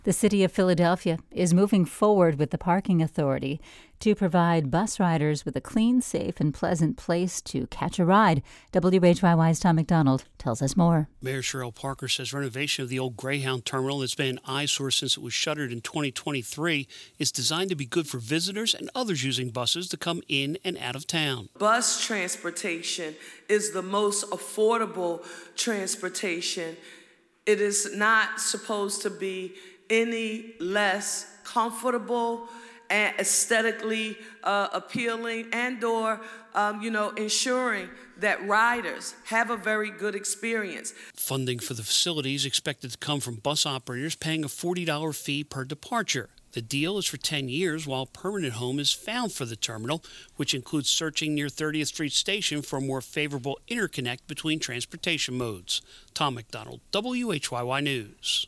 The City of Philadelphia is moving forward with the Parking Authority to provide bus riders with a clean, safe, and pleasant place to catch a ride. WHYY's Tom McDonald tells us more. Mayor Cheryl Parker says renovation of the old Greyhound terminal that's been an eyesore since it was shuttered in 2023 is designed to be good for visitors and others using buses to come in and out of town. Bus transportation is the most affordable transportation. It is not supposed to be any less comfortable and aesthetically appealing, and or ensuring that riders have a very good experience. Funding for the facility is expected to come from bus operators paying a $40 fee per departure. The deal is for 10 years while a permanent home is found for the terminal, which includes searching near 30th Street Station for a more favorable interconnect between transportation modes. Tom McDonald, WHYY News.